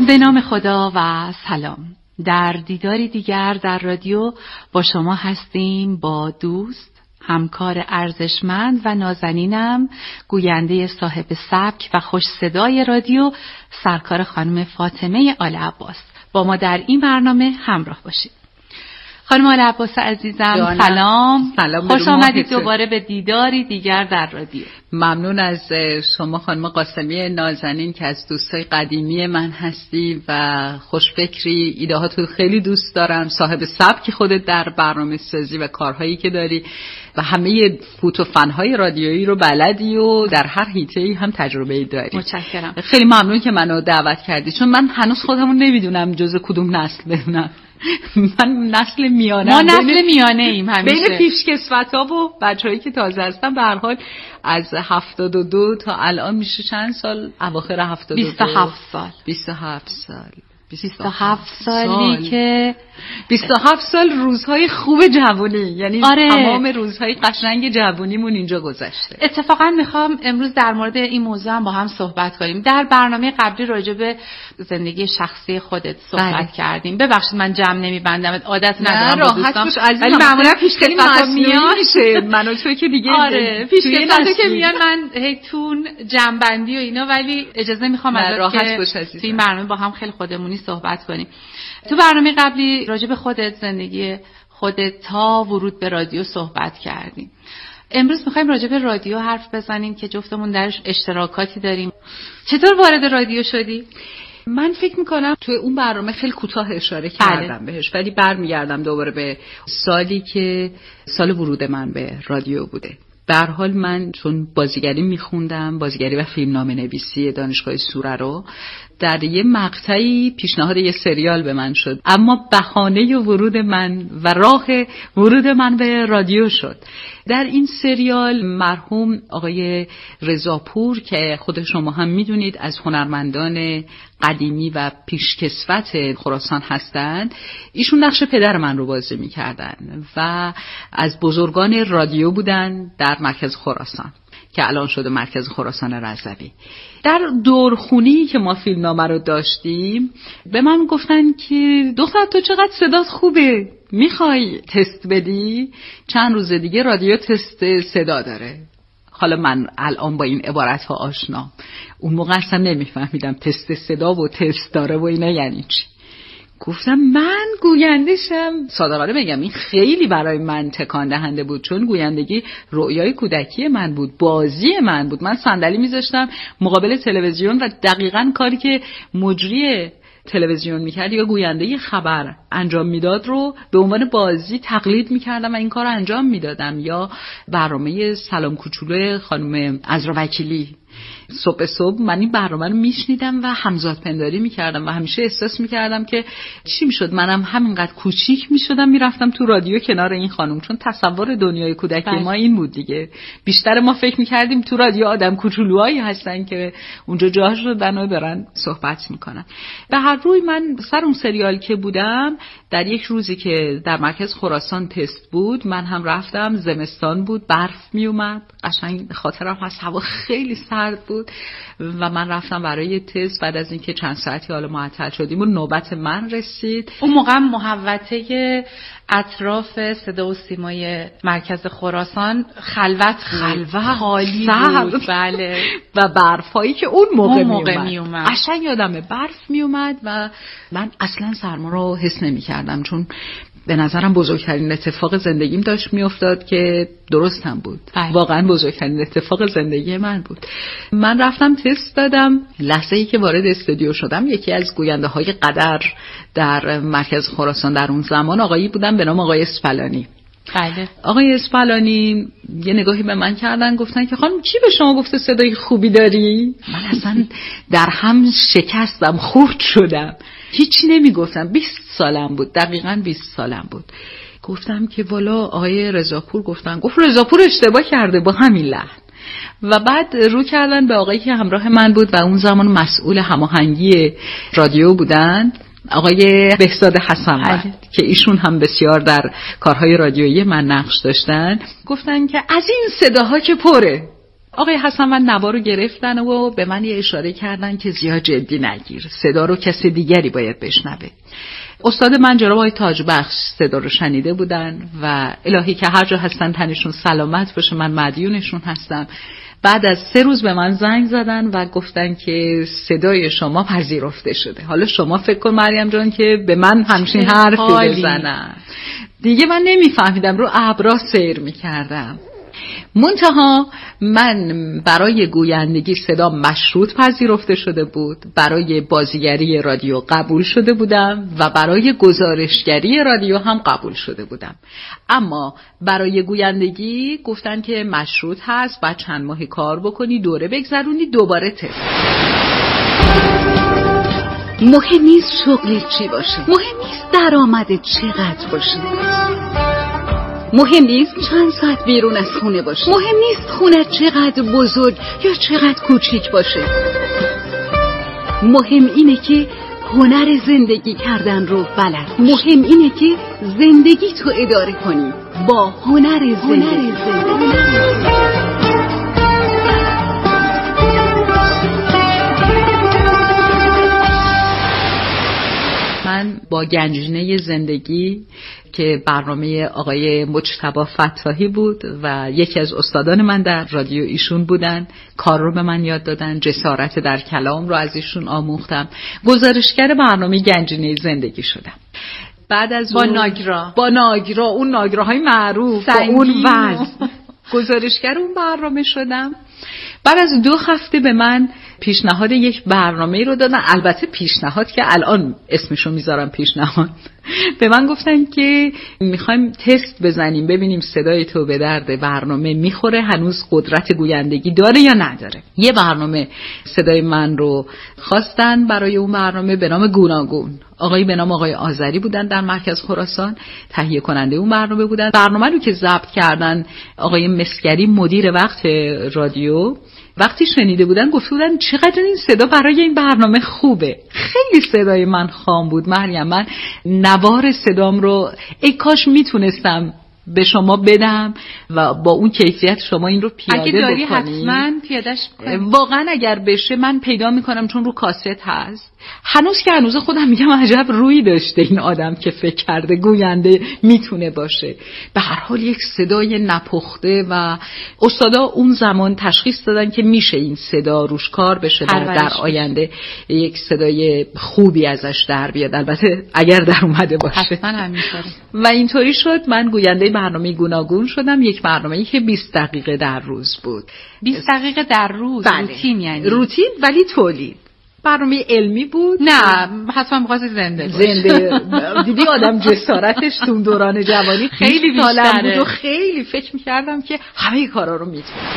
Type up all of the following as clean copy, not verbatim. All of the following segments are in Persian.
به نام خدا و سلام. در دیداری دیگر در رادیو با شما هستیم، با دوست، همکار ارزشمند و نازنینم، گوینده صاحب سبک و خوش صدای رادیو، سرکار خانم فاطمه آل عباس. با ما در این برنامه همراه باشید. خانم آل عباس عزیزم سلام. خوش آمدید دوباره به دیداری دیگر در رادیو. ممنون از شما خانم قاسمی نازنین که از دوستای قدیمی من هستی و خوشفکری، ایده ها تو خیلی دوست دارم، صاحب سبکی خودت در برنامه سازی و کارهایی که داری و همه فوت و فنهای رادیویی رو بلدی و در هر حیطه‌ای هم تجربه‌ای داری. متشکرم. خیلی ممنون که منو دعوت کردی، چون من هنوز خودمو نمیدونم جزء کدوم نسل بدونم. من نسل میانه. ما نسل میانه ایم همیشه. بین پیشکسوتا و بچه‌هایی که تازه هستن. به هر حال از 72 تا الان میشه چند سال؟ اواخر 72. 27 سال. 27 سال. 27 سالی که 27 سال روزهای خوب جوانی، یعنی آره. تمام روزهای قشنگ جوانیمون اینجا گذشته. اتفاقا میخوام امروز در مورد این موضوع هم با هم صحبت کنیم. در برنامه قبلی راجع به زندگی شخصی خودت صحبت کردیم. ببخشید من جمع نمیبندم، عادت ندارم با دوستان، ولی معمولا پیشکسوتا میان منو تو که دیگه آره پیشکسوتا که میان من هی تون جمع بندی و اینا، ولی اجازه میخوام ازت که این برنامه با هم خیلی خودمونی صحبت کنیم. تو برنامه قبلی راجع به خودت، زندگی خودت تا ورود به رادیو صحبت کردیم. امروز میخوایم راجع به رادیو حرف بزنیم که جفتمون درش اشتراکاتی داریم. چطور وارد رادیو شدی؟ من فکر میکنم توی اون برنامه خیلی کوتاه اشاره کردم بهش، ولی برمیگردم دوباره به سالی که سال ورود من به رادیو بوده. به هر حال من چون بازیگری میخوندم، بازیگری و فیلمنامه نویسی دانشگاه سوره رو، در یه مقطعی پیشنهاد یه سریال به من شد، اما بهانه ورود من و راه ورود من به رادیو شد. در این سریال مرحوم آقای رضاپور که خود شما هم میدونید از هنرمندان قدیمی و پیشکسوت خراسان هستند، ایشون نقش پدر من رو بازی میکردن و از بزرگان رادیو بودن در مرکز خراسان که الان شده مرکز خراسان رضوی. در دورخونی که ما فیلمنامه رو داشتیم به من گفتن که دختر تو چقدر صدات خوبه، میخوای تست بدی؟ چند روز دیگه رادیو تست صدا داره. حالا من الان با این عبارت ها آشنام، اون موقع اصلا نمیفهمیدم تست صدا و تست داره و اینا یعنی چی. گفتم من گویندشم. صادقانه بگم این خیلی برای من تکان دهنده بود، چون گویندگی رویای کودکی من بود، بازی من بود. من صندلی میذاشتم مقابل تلویزیون و دقیقاً کاری که مجری تلویزیون میکرد یا گوینده خبر انجام میداد رو به عنوان بازی تقلید میکردم و این کار انجام میدادم. یا برنامه سلام کوچولو خانم عذرا وکیلی، صبح من این برنامه رو میشنیدم و همزاد پنداری میکردم و همیشه احساس میکردم که چی میشد منم همینقدر کوچیک میشدم میرفتم تو رادیو کنار این خانم، چون تصور دنیای کودکی ما این بود دیگه. بیشتر ما فکر میکردیم تو رادیو آدم کوچولوهایی هستن که اونجا جاش رو دارن دارن صحبت میکنن. به هر روی من سر اون سریال که بودم، در یک روزی که در مرکز خراسان تست بود، من هم رفتم. زمستان بود، برف میومد، قشنگ خاطرم هست هوا خیلی سرد بود و من رفتم برای تست. بعد از اینکه چند ساعتی حالا معطل شدیم و نوبت من رسید، اون موقع محوطه اطراف صدا و سیمای مرکز خراسان خلوت خالی بود. بله. و برفایی که اون موقع میومد قشنگ یادمه برف میومد و من اصلا سرما رو حس نمی‌کردم، چون به نظرم بزرگترین اتفاق زندگیم داشت میافتاد که درست هم بود. واقعا بزرگترین اتفاق زندگی من بود. من رفتم تست دادم. لحظه‌ای که وارد استودیو شدم، یکی از گوینده های قدر در مرکز خراسان در اون زمان آقایی بودن به نام آقای اسپلانی. بله. آقای اسپلانی یه نگاهی به من کردن، گفتن که خانم کی به شما گفته صدای خوبی داری؟ من اصلا در هم شکستم، خورد شدم. هیچی نمیگفتم. 20 سالم بود، دقیقاً 20 سالم بود. گفتم که والا آقای رضاپور گفتن، گفت رضاپور اشتباه کرده با همین لحن. و بعد رو کردن به آقایی که همراه من بود و اون زمان مسئول هماهنگی رادیو بودن، آقای بهزاد حسن که ایشون هم بسیار در کارهای رادیویی من نقش داشتن. گفتن که از این صداها که پره. آقای حسن و نوا رو گرفتن و به من یه اشاره کردن که زیاد جدی نگیر، صدا رو کسی دیگری باید بشنوه. استاد من جناب آقای تاجبخش صدا رو شنیده بودن و الهی که هر جا هستن تنشون سلامت باشه، من مدیونشون هستم. بعد از 3 روز به من زنگ زدن و گفتن که صدای شما پذیرفته شده. حالا شما فکر کن مریم جان که به من همچین حرفی بزنن. دیگه من نمیفهمیدم، رو ابرا سیر میکردم. منتها من برای گویندگی صدا مشروط پذیرفته شده بود، برای بازیگری رادیو قبول شده بودم و برای گزارشگری رادیو هم قبول شده بودم. اما برای گویندگی گفتن که مشروط هست، بعد چند ماهی کار بکنی، دوره بگذرونی، دوباره تست. مهم نیست شغلت چی باشه، مهم نیست درآمدت چقدر باشه، مهم نیست چند ساعت بیرون از خونه باشه، مهم نیست خونه چقدر بزرگ یا چقدر کوچیک باشه. مهم اینه که هنر زندگی کردن رو بلد. مهم اینه که زندگی تو اداره کنی با هنر زندگی. من با گنجینه زندگی که برنامه آقای مجتبی فتاحی بود و یکی از استادان من در رادیو ایشون بودن، کار رو به من یاد دادن، جسارت در کلام رو از ایشون آموختم، گزارشگر برنامه گنجینه زندگی شدم. بعد از با ناگرا اون ناگراهای معروف با اون وزن گزارشگر اون برنامه شدم. بعد از 2 هفته به من پیشنهاد یک برنامه رو دادن، البته پیشنهاد که الان اسمشو میذارم پیشنهاد. به من گفتن که میخوایم تست بزنیم ببینیم صدای تو به درد برنامه میخوره، هنوز قدرت گویندگی داره یا نداره. یه برنامه صدای من رو خواستن برای اون برنامه به نام گوناگون. آقایی به نام آقای آذری بودن در مرکز خراسان، تهیه کننده اون برنامه بودن. برنامه رو که ضبط کردن آقای مسگری مدیر وقت رادیو، وقتی شنیده بودن گفته بودن چقدر این صدا برای این برنامه خوبه. خیلی صدای من خام بود مریم، من نوار صدام رو ای کاش میتونستم به شما بدم و با اون کیفیت شما این رو پیاده بکنید. اگه داری حتما پیادهش کنید. واقعا اگر بشه من پیدا میکنم، چون رو کاست هست. هنوز که هنوز خودم میگم عجب روی داشته این آدم که فکر کرده گوینده میتونه باشه. به هر حال یک صدای نپخته و استادا اون زمان تشخیص دادن که میشه این صدا روش کار بشه در آینده یک صدای خوبی ازش در بیاد، البته اگر در اومده باشه. حتما همینطوره. و اینطوری شد من گوینده برنامه گوناگون شدم، یک برنامه‌ای که 20 دقیقه در روز بود. 20 دقیقه در روز؟ بله. روتین یعنی؟ روتین ولی تولید. برنامه علمی بود. نه حتما می‌خواست زنده دیدی آدم جسارتش تو دوران جوانی خیلی بیشتره بود و خیلی فکر می‌کردم که همه کارا رو می‌تونم.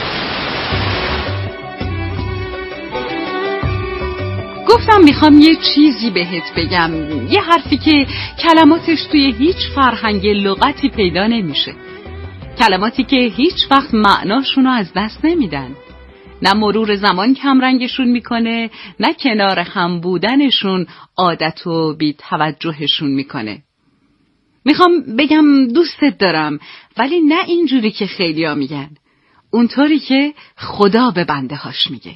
گفتم میخوام یه چیزی بهت بگم، یه حرفی که کلماتش توی هیچ فرهنگ لغتی پیدا نمیشه، کلماتی که هیچ وقت معناشونو از دست نمیدن، نه مرور زمان کمرنگشون میکنه، نه کنار هم بودنشون عادت و بی توجهشون میکنه. میخوام بگم دوستت دارم، ولی نه اینجوری که خیلیا میگن، اونطوری که خدا به بنده هاش میگه.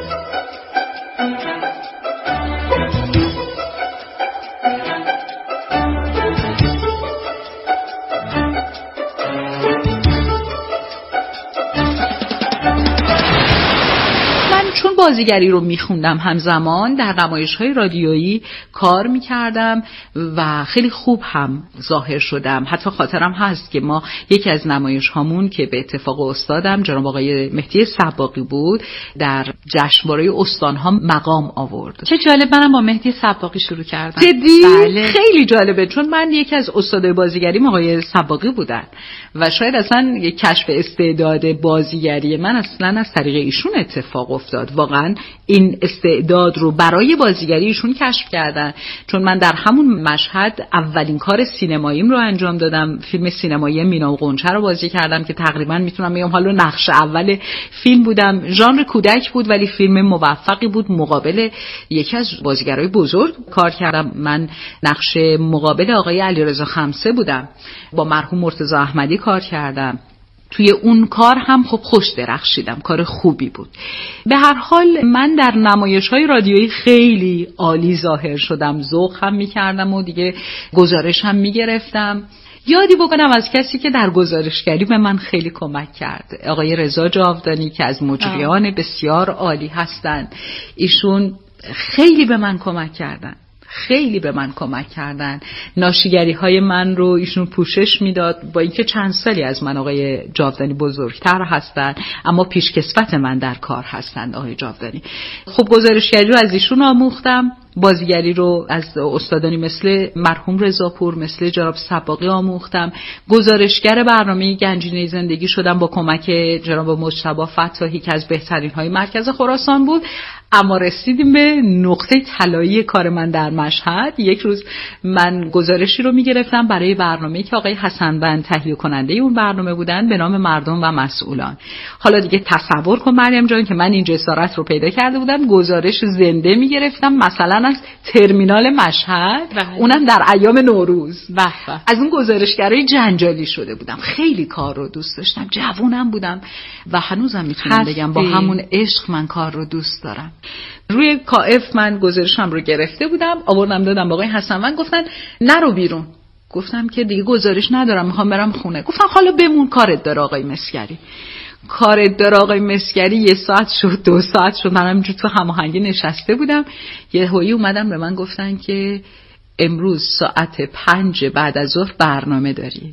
بازیگری رو میخوندم، همزمان در نمایش‌های رادیویی کار میکردم و خیلی خوب هم ظاهر شدم. حتی خاطرم هست که ما یکی از نمایش‌هامون که به اتفاق استادم جناب آقای مهدی سباقی بود در جشنواره استان‌ها مقام آورد. چه جالب، منم با مهدی سباقی شروع کردم. جدی؟ بله. خیلی جالبه، چون من یکی از استادای بازیگریم آقای سباقی بودن و شاید اصلا یک کشف استعداد بازیگری من اصلا از طریق ایشون اتفاق افتاد. واقعا این استعداد رو برای بازیگری ایشون کشف کردن، چون من در همون مشهد اولین کار سینماییم رو انجام دادم. فیلم سینمایی مینا و غنچه رو بازی کردم که تقریبا میتونم بگم حالا نقش اول فیلم بودم. ژانر کودک بود ولی فیلم موفقی بود. مقابل یکی از بازیگرای بزرگ کار کردم. من نقش مقابل آقای علیرضا خمسه بودم. با مرحوم مرتضی احمدی کار کردم. توی اون کار هم خب خوش درخشیدم، کار خوبی بود. به هر حال من در نمایش‌های رادیویی خیلی عالی ظاهر شدم، ذوق هم می‌کردم و دیگه گزارش هم می‌گرفتم. یادی بکنم از کسی که در گزارشگری به من خیلی کمک کرد، آقای رضا جاودانی که از مجریان بسیار عالی هستند. ایشون خیلی به من کمک کردن. ناشیگری های من رو ایشون پوشش میداد، با اینکه چند سالی از من آقای جاودانی بزرگتر هستن اما پیشکسوت من در کار هستند آقای جاودانی. خب گزارشگری رو از ایشون آموختم، بازیگری رو از استادانی مثل مرحوم رضاپور، مثل جناب سباقی آموختم. گزارشگر برنامه گنجینه زندگی شدم با کمک جناب مجتبی فتاحی که از بهترین های مرکز خراسان بود. اما رسیدیم به نقطه طلایی کار من در مشهد. یک روز من گزارشی رو میگرفتم برای برنامه‌ای که آقای حسن‌بند تهیه کننده اون برنامه بودن به نام مردم و مسئولان. حالا دیگه تصور کن مریم جان که من این جسارت رو پیدا کرده بودم، گزارش زنده میگرفتم مثلا از ترمینال مشهد، اونم در ایام نوروز. از اون گزارشگرای جنجالی شده بودم. خیلی کار رو دوست داشتم، جوونم بودم و هنوزم میتونم بگم با همون عشق من کار رو دوست دارم. روی کاف من گزارشم رو گرفته بودم، آوردم دادم با آقای حسن‌بند، گفتن نرو بیرون. گفتم که دیگه گزارش ندارم، میخوام برم خونه. گفتم حالا بمون، کارت داره آقای مسگری. کارت داره آقای مسگری. 1 ساعت شد، 2 ساعت شد، من همینجور تو هماهنگی نشسته بودم. یه هایی اومدن به من گفتن که امروز ساعت 5 بعد از ظهر برنامه داری.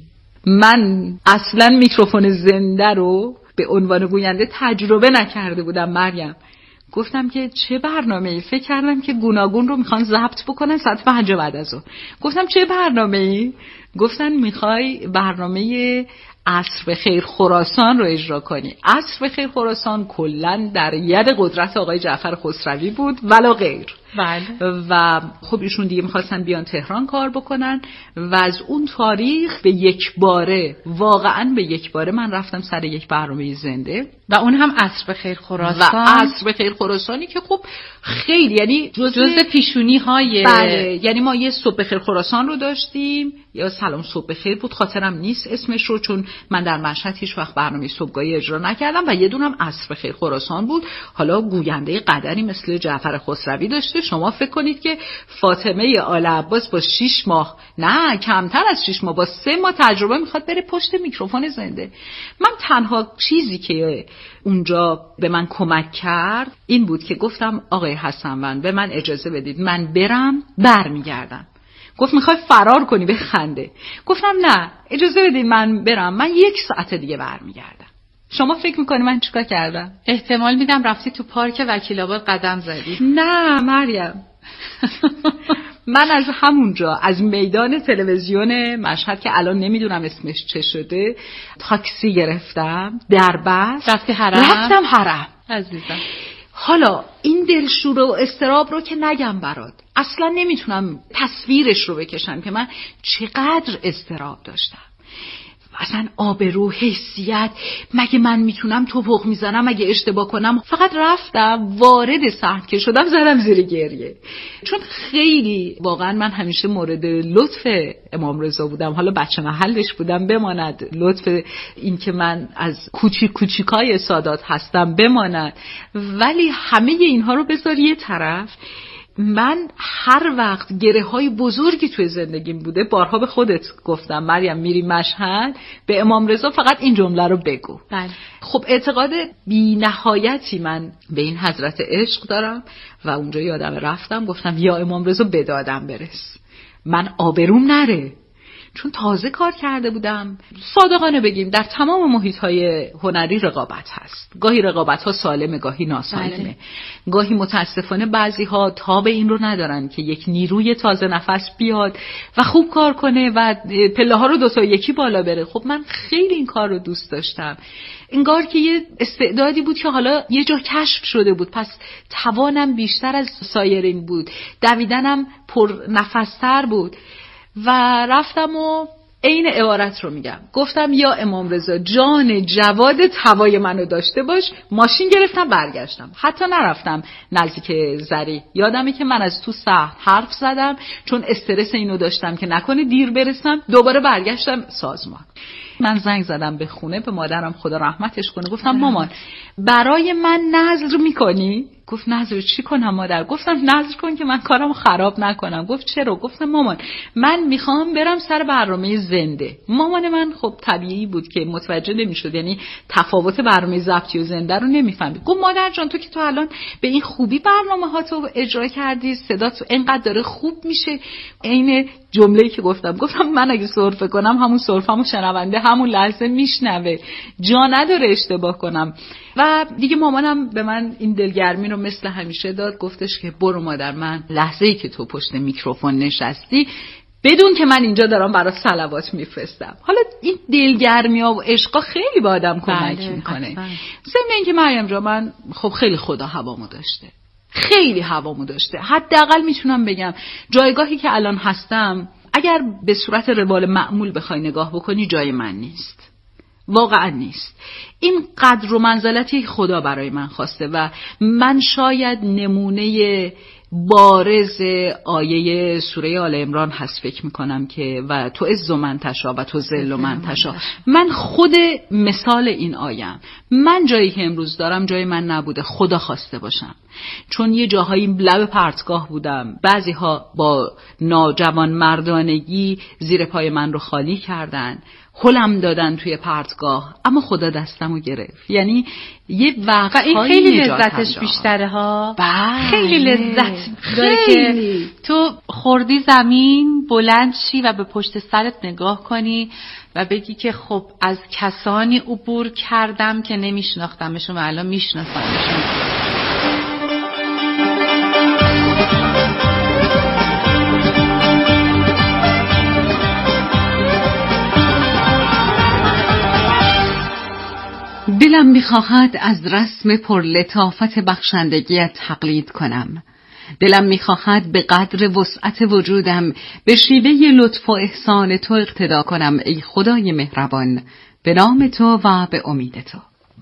من اصلا میکروفون زنده رو به عنوان گوینده تجربه نکرده بودم مریم. گفتم که چه برنامه‌ای؟ فکر کردم که گوناگون رو میخوان ضبط بکنن ساعت 5 بعد از ظهر. گفتم چه برنامه‌ای؟ گفتن میخوای برنامه عصر بخیر خراسان رو اجرا کنی. عصر بخیر خراسان کلاً در ید قدرت آقای جعفر خسروی بود ولا غیر. بله. و خب ایشون دیگه میخواستن بیان تهران کار بکنن و از اون تاریخ به یک باره، واقعاً به یک باره من رفتم سر یک برنامه زنده و اون هم عصر بخیر خراسان. و عصر بخیر خراسانی که خب خیلی یعنی جزء پیشونی های بله، یعنی ما یه صبح بخیر خراسان رو داشتیم، یا سلام صبح بخیر بود، خاطرم نیست اسمش رو، چون من در مشهد هیچ وقت برنامه صبحگاهی اجرا نکردم، و یه دونم عصر بخیر خراسان بود. حالا گوینده قدری مثل جعفر خسروی داشته. شما فکر کنید که فاطمه آل عباس با 6 ماه، نه کمتر از 6 ماه، با 3 ماه تجربه میخواد بره پشت میکروفون زنده. من تنها چیزی که اونجا به من کمک کرد این بود که گفتم آقای حسن‌بند به من اجازه بدید من برم برمیگردم. گفت میخوای فرار کنی بخنده. گفتم نه اجازه بدید من برم، من 1 ساعت دیگه برمیگردم. شما فکر میکنی من چیکار کردم؟ احتمال میدم رفتی تو پارک وکیل آباد قدم زدی. نه مریم من از همونجا، از میدان تلویزیون مشهد که الان نمیدونم اسمش چه شده، تاکسی گرفتم، دربست رفتی حرم؟ رفتم حرم عزیزم. حالا این دلشوره و استراب رو که نگم برات، اصلا نمیتونم تصویرش رو بکشم که من چقدر استراب داشتم. اصلا آبرو، حیثیت، مگه من میتونم توپق میزنم مگه اشتباه کنم؟ فقط رفتم، وارد صحنه که شدم زدم زیر گریه، چون خیلی واقعا من همیشه مورد لطف امام رضا بودم. حالا بچه محلش بودم بماند، لطف این که من از کوچیکای سادات هستم بماند، ولی همه اینها رو بذار یه طرف. من هر وقت گره های بزرگی توی زندگیم بوده، بارها به خودت گفتم مریم میری مشهد به امام رضا فقط این جمله رو بگو. بله. خب اعتقاد بی نهایتی من به این حضرت عشق دارم و اونجا یادم رفتم گفتم یا امام رضا به دادم برس، من آبروم نره، چون تازه کار کرده بودم. صادقانه بگیم در تمام محیط‌های هنری رقابت هست، گاهی رقابت‌ها سالمه گاهی ناسالمه. بله. گاهی متاسفانه بعضی‌ها تاب این رو ندارن که یک نیروی تازه نفس بیاد و خوب کار کنه و پله‌ها رو 2 تا 1 بالا بره. خب من خیلی این کار رو دوست داشتم، انگار که یه استعدادی بود که حالا یه جا کشف شده بود، پس توانم بیشتر از سایرین بود، دویدنم پر نفس‌تر بود. و رفتم و عین عبارت رو میگم، گفتم یا امام رضا جان جواد هوای منو داشته باش. ماشین گرفتم برگشتم، حتی نرفتم نزدیک زری. یادمه که من از تو صحن حرف زدم چون استرس اینو داشتم که نکنه دیر برسم. دوباره برگشتم سازمان. من زنگ زدم به خونه به مادرم، خدا رحمتش کنه، گفتم مامان برای من نذر میکنی؟ گفت نذر چی کنم مادر؟ گفتم نذر کن که من کارم خراب نکنم. گفت چرا؟ گفتم مامان من میخوام برم سر برنامه زنده. مامان من خب طبیعی بود که متوجه نمیشد، یعنی تفاوت برنامه ضبطی و زنده رو نمیفهمید. گفت مادر جان تو که تو الان به این خوبی برنامه ها تو اجرا کردی، صدا تو اینقدر داره خوب میشه. عین جمله‌ای که گفتم من اگه سرفه کنم همون سرفه‌مو شنونده همون لحظه میشنوه، جا نداره اشتباه کنم. و دیگه مامانم به من این دلگرمی رو مثل همیشه داد، گفتش که برو مادر، من لحظه‌ای که تو پشت میکروفون نشستی بدون که من اینجا دارم برات صلوات میفرستم. حالا این دلگرمی‌ها و عشقا خیلی به آدم کمک میکنه. ضمن اینکه مریم جان من خب خیلی خدا هوامو داشته، خیلی هوامو داشته. حداقل میتونم بگم جایگاهی که الان هستم اگر به صورت روال معمول بخوای نگاه بکنی جای من نیست، واقعا نیست. این قدر و منزلتی خدا برای من خواسته و من شاید نمونه بارز آیه سوره آل عمران هست فکر میکنم که و تو عز من تشا و تو ذل من تشا. من خود مثال این آیم. من جایی که امروز دارم جای من نبوده، خدا خواسته باشم. چون یه جاهایی لب پرتگاه بودم، بعضی ها با ناجوان مردانگی زیر پای من رو خالی کردن، هلم دادن توی پرتگاه، اما خدا دستمو گرفت. یعنی یه وقت این خیلی لذتش بیشتره ها. خیلی لذت داره که تو خوردی زمین بلند شی و به پشت سرت نگاه کنی و بگی که خب از کسانی عبور کردم که نمیشناختمشون و الان میشناسمشون. دلم می‌خواهد از رسم پرلطافت بخشندگیت تقلید کنم. دلم می‌خواهد به قدر وسعت وجودم به شیوه لطف و احسان تو اقتدا کنم ای خدای مهربان، به نام تو و به امید تو.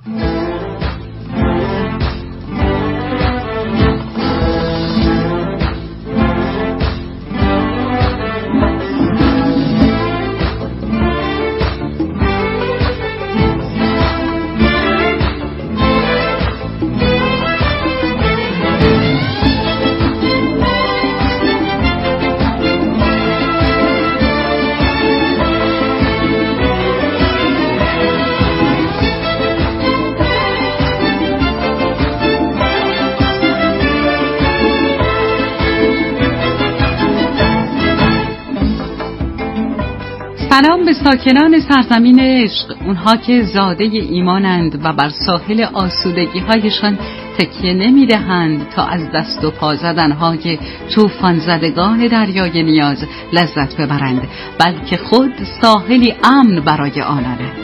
سلام به ساکنان سرزمین عشق، اونها که زاده ایمانند و بر ساحل آسودگی هایشان تکیه نمی دهند تا از دست و پا زدنهای طوفان زدگان دریای نیاز لذت ببرند، بلکه خود ساحلی امن برای آنانند.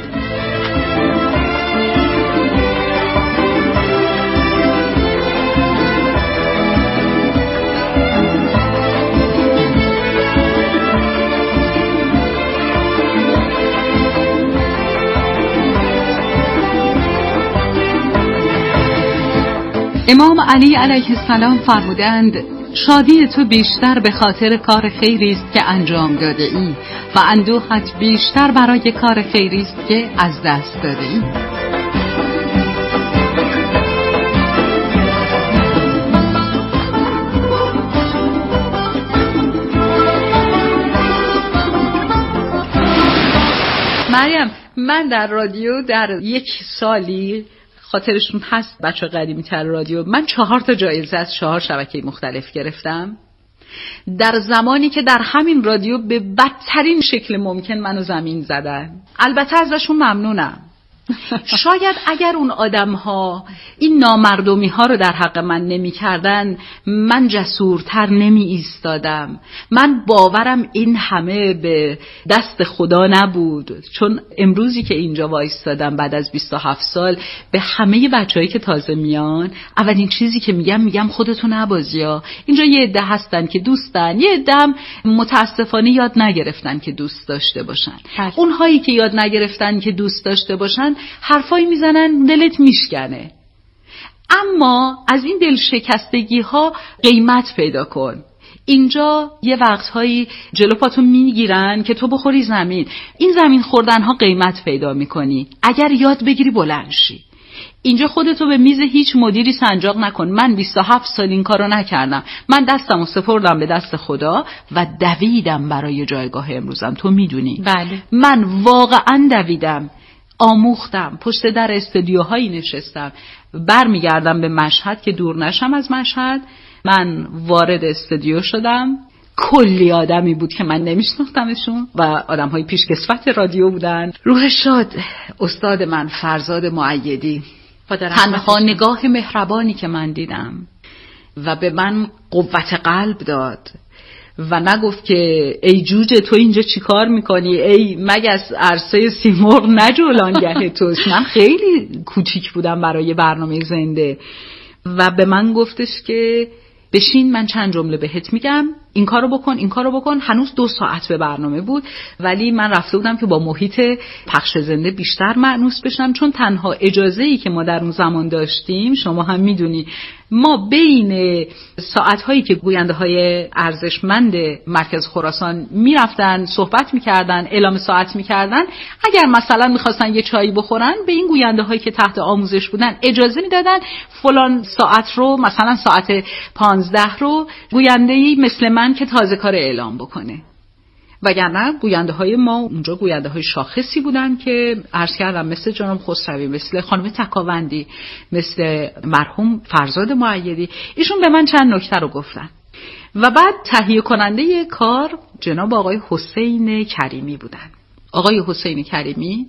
امام علی علیه السلام فرمودند شادی تو بیشتر به خاطر کار خیری است که انجام داده ای و اندوهت بیشتر برای کار خیری است که از دست داده ای. مریم، من در رادیو در یک سالی خاطرشون هست بچه قدیمی تر رادیو، من 4 جایزه از 4 شبکه مختلف گرفتم در زمانی که در همین رادیو به بدترین شکل ممکن منو زمین زدن. البته ازشون ممنونم. شاید اگر اون آدم‌ها این نامردمی ها رو در حق من نمی کردن من جسورتر نمی ایستادم. من باورم این همه به دست خدا نبود، چون امروزی که اینجا وایستادم بعد از 27 سال به همه بچه‌هایی که تازه میان اولین چیزی که میگم خودتون نبازیا. اینجا یه عده هستن که دوستن، یه عده متاسفانه یاد نگرفتن که دوست داشته باشن. اونهایی که یاد نگرفتن که دوست داشته باشن حرفایی میزنن دلت میشکنه. اما از این دل شکستگی ها قیمت پیدا کن. اینجا یه وقتهایی جلو پاتو میگیرن که تو بخوری زمین. این زمین خوردنها قیمت پیدا میکنی اگر یاد بگیری بلند شی. اینجا خودتو به میز هیچ مدیری سنجاق نکن. من 27 سال این کارو نکردم. من دستمو سپردم به دست خدا و دویدم برای جایگاه امروزم. تو میدونی. بله. من واقعا دویدم، آموختم، پشت در استودیوهایی نشستم. برمیگردم به مشهد که دور نشم از مشهد. من وارد استودیو شدم، کلی آدمی بود که من نمیشناختمشون و آدم‌های پیشکسوت رادیو بودن. روح شاد استاد من فرزاد مؤیدی، تنها نگاه مهربانی که من دیدم و به من قوت قلب داد و نگفت که ای جوجه تو اینجا چی کار میکنی، ای مگس عرصه سیمرغ نجولانگه توست. من خیلی کوچیک بودم برای برنامه زنده و به من گفتش که بشین من چند جمله بهت میگم، این کارو بکن این کارو بکن. هنوز 2 ساعت به برنامه بود ولی من رفته بودم که با محیط پخش زنده بیشتر مأنوس بشم، چون تنها اجازه‌ای که ما در اون زمان داشتیم، شما هم میدونی، ما بین ساعت‌هایی که گوینده‌های ارزشمند مرکز خراسان میرفتن صحبت میکردن، اعلام ساعت میکردن، اگر مثلا میخواستن یه چایی بخورن به این گوینده‌هایی که تحت آموزش بودن اجازه میدادن فلان ساعت رو، مثلا ساعت 15 رو گوینده‌ای مثل من که تازه کار اعلام بکنه. وگرنه گوینده های ما اونجا گوینده های شاخصی بودن که عرض کردم مثل جناب خسروی، مثل خانم تکاوندی، مثل مرحوم فرزاد مؤیدی. ایشون به من چند نکته رو گفتن و بعد تهیه کننده کار جناب آقای حسین کریمی بودن. آقای حسین کریمی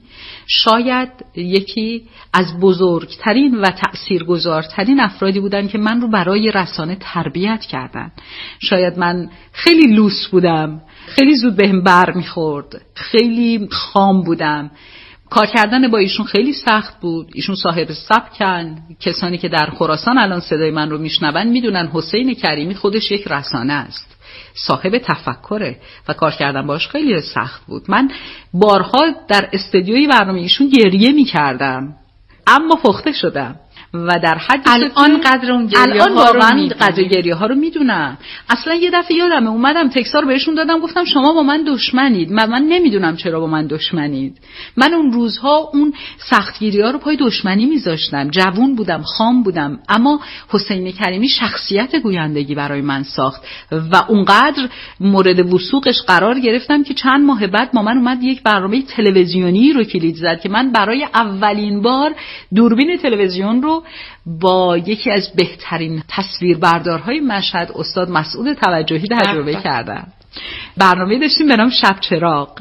شاید یکی از بزرگترین و تأثیرگذارترین افرادی بودن که من رو برای رسانه تربیت کردن. شاید من خیلی لوس بودم، خیلی زود بهم بر میخورد، خیلی خام بودم. کار کردن با ایشون خیلی سخت بود. ایشون صاحب سبکن. کسانی که در خراسان الان صدای من رو میشنون میدونن حسین کریمی خودش یک رسانه است، صاحب تفکره و کار کردن باش خیلی سخت بود. من بارها در استودیوی برنامه ایشون گریه میکردم اما پخته شدم و در حد الان قدر اون گریه الان واقعا قدر گریه ها رو میدونم. اصلا یه دفعه یادمه اومدم تکسا رو بهشون دادم، گفتم شما با من دشمنید. من نمیدونم چرا با من دشمنید. من اون روزها اون سختگیری ها رو پای دشمنی میذاشتم. جوون بودم، خام بودم، اما حسین کریمی شخصیت گویندگی برای من ساخت و اونقدر مورد وثوقش قرار گرفتم که چند ماه بعد با من اومد یک برنامه تلویزیونی رو کلید زد که من برای اولین بار دوربین تلویزیون رو با یکی از بهترین تصویربردارهای مشهد استاد مسعود توجهی تجربه کردم. برنامه داشتیم به نام شب چراغ.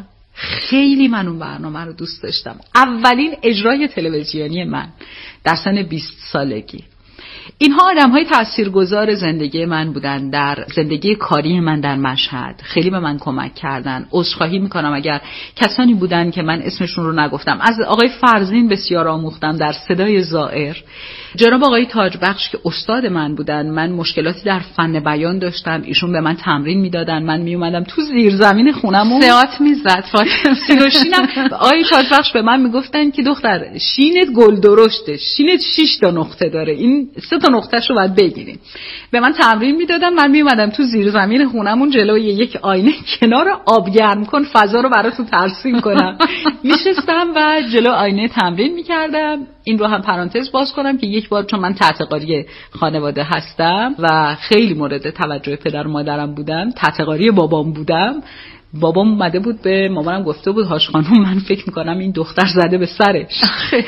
خیلی من اون برنامه رو دوست داشتم. اولین اجرای تلویزیونی من در سن 20 سالگی. اینها آدم‌های تاثیرگذار زندگی من بودن، در زندگی کاری من در مشهد. خیلی به من کمک کردن. عذرخواهی میکنم اگر کسانی بودن که من اسمشون رو نگفتم. از آقای فرزین بسیار آموختم در صدای زائر. جناب آقای تاجبخش که استاد من بودن. من مشکلاتی در فن بیان داشتم، ایشون به من تمرین میدادن. من میومدم تو زیرزمین خونمون ساعت میزد سیروشینم. آقای تاجبخش به من میگفتن که دختر شینت گل درشته، شینت 6 تا نقطه داره، این 3 تا نقطه‌شو باید بگیریم. به من تمرین میدادن. من میومدم تو زیر زمین خونمون جلوی یک آینه کنار آب گرم کن فضا رو براتون ترسیم کنم. میشستم و جلو آینه تمرین میکردم. این رو هم پرانتز باز کنم که یک بار چون من تحتقاری خانواده هستم و خیلی مورد توجه پدر و مادرم بودم، تحتقاری بابام بودم. بابام اومده بود به مامانم گفته بود هاش خانم من فکر میکنم این دختر زده به سرش.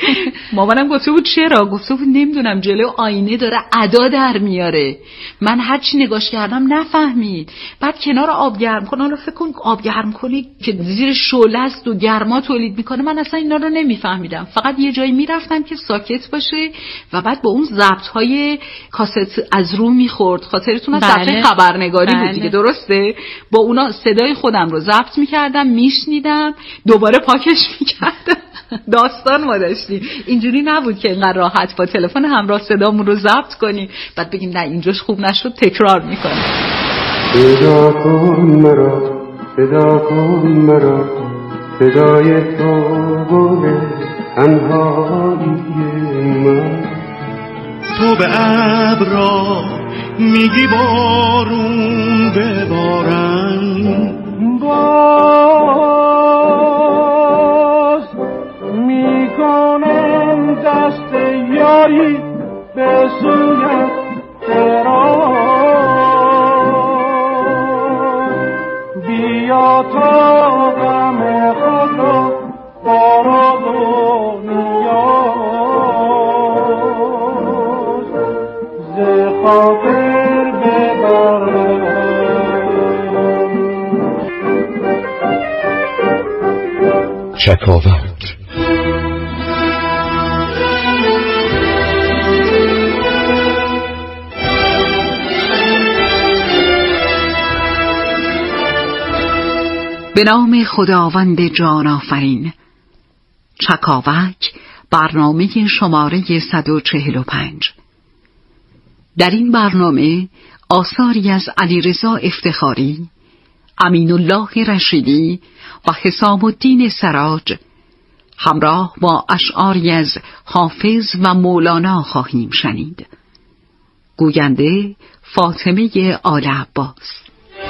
مامانم گفته بود چرا؟ گفته بود نمیدونم جلو آینه داره ادا در میاره. من هر چی نگاش کردم نفهمید. بعد کنار آب گرم کن، حالا فکر کن آب گرم کنی که زیر شعله است و گرما تولید میکنه. من اصلا اینا رو نمیفهمیدم. فقط یه جایی میرفتم که ساکت باشه و بعد با اون ضبط های کاست از رو میخورد. خاطرتون از صفحه خبرنگاری بود دیگه، درسته؟ با اونا صدای خودم رو ضبط میکردم، میشنیدم، دوباره پاکش میکردم. داستان ما داشتیم. اینجوری نبود که اینقدر راحت با تلفن همراه صدامون رو ضبط کنیم بعد بگیم نه اینجاش خوب نشد تکرار میکنیم. صدا کن مرا، صدا کن مرا، صدای تو بوده تنهایی من. تو به ابرا میگی بارون ببارن، باز میکنم دست یاری به سویت دراز، بیا تا غم خود را باراز و نیاز ز خاطر ببرم. چکاوک به نام خداوند جان آفرین. چکاوک برنامه شماره 145. در این برنامه آثاری از علیرضا افتخاری، امین الله رشیدی و حسام الدین سراج همراه با اشعاری از حافظ و مولانا خواهیم شنید. گوینده فاطمه آل عباس.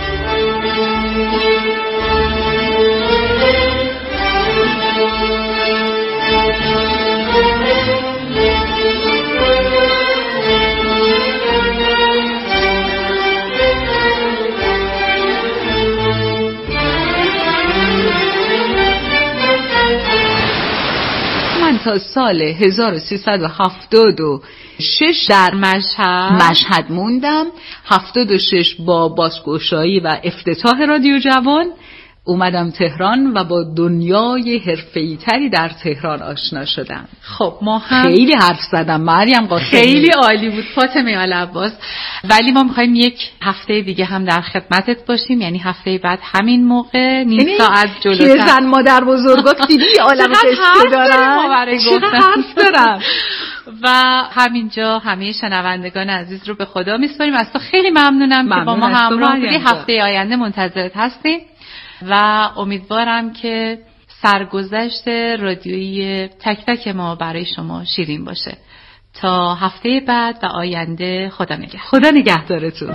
تا سال 1376 در مشهد موندم. 76 با بازگشایی و افتتاح رادیو جوان اومدم تهران و با دنیای حرفه‌ای تری در تهران آشنا شدم. خب ما هم خیلی حرف زدم مریم قاسمی، خیلی عالی بود فاطمه آل عباس، ولی ما می‌خوایم یک هفته دیگه هم در خدمتت باشیم، یعنی هفته بعد همین موقع نیم ساعت جلوتر. که زن مادر بزرگات دیدی عالم قصه دارن، چقدر حرف دارم. و همینجا همه شنوندگان عزیز رو به خدا میسپاریم. از تو خیلی ممنونم که با ما همراه بودی. هفته آینده منتظرت هستیم و امیدوارم که سرگذشت رادیویی تک تک ما برای شما شیرین باشه. تا هفته بعد و آینده خدا نگهدار. خدا نگهدارتون.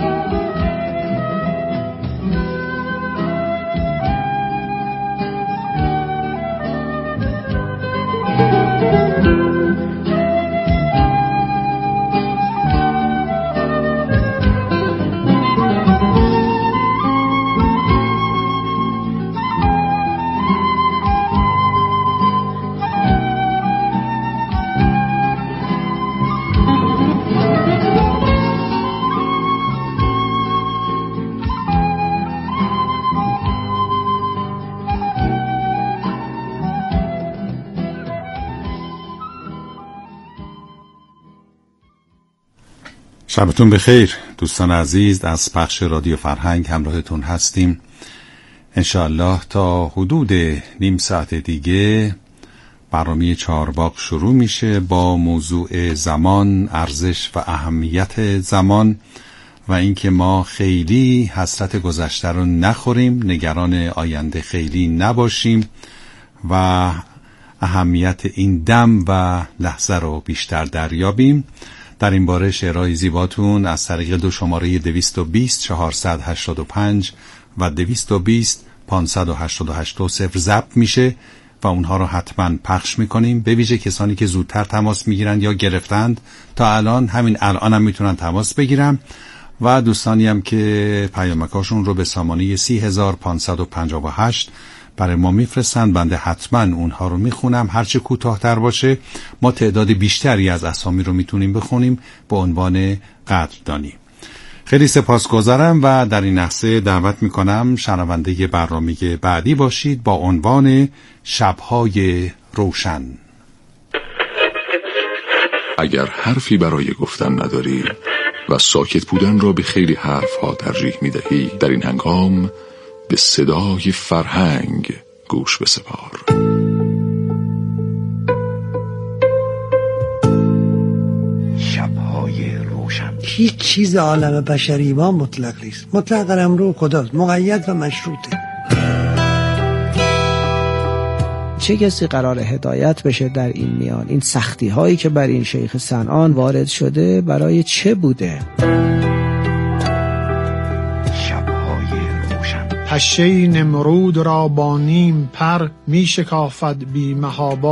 شبتون بخیر دوستان عزیز، از پخش رادیو فرهنگ همراهتون هستیم. انشاءالله تا حدود نیم ساعت دیگه برنامه چهارباغ شروع میشه با موضوع زمان، ارزش و اهمیت زمان و اینکه ما خیلی حسرت گذشته رو نخوریم، نگران آینده خیلی نباشیم و اهمیت این دم و لحظه رو بیشتر دریابیم. در این باره شعرهای زیباتون از طریق دو شماره 220 485 و 220 588 0 ضبط میشه و اونها رو حتما پخش میکنیم. به ویژه کسانی که زودتر تماس میگیرن یا گرفتند تا الان، همین الان هم میتونن تماس بگیرن و دوستانی هم که پیامکاشون رو به سامانه 30558 برای ما میفرستن، بنده حتما اونها رو میخونم. هرچه کوتاه‌تر باشه ما تعداد بیشتری از اسامی رو میتونیم بخونیم به عنوان قدردانی. خیلی سپاسگزارم و در این لحظه دعوت میکنم شنونده برنامه بعدی باشید با عنوان شب‌های روشن. اگر حرفی برای گفتن نداری و ساکت بودن را به خیلی حرفها ترجیح میدهی، در این هنگام به صدای فرهنگ گوش بسپار. شب‌های روشن. هیچ چیز عالم بشری ما مطلق نیست. مطلق قلمرو خداست، مقید و مشروطه. چه کسی قرار هدایت بشه در این میان؟ این سختی هایی که بر این شیخ صنعان وارد شده برای چه بوده؟ پشه نمرود را با نیم پر می شکافد بی محابا.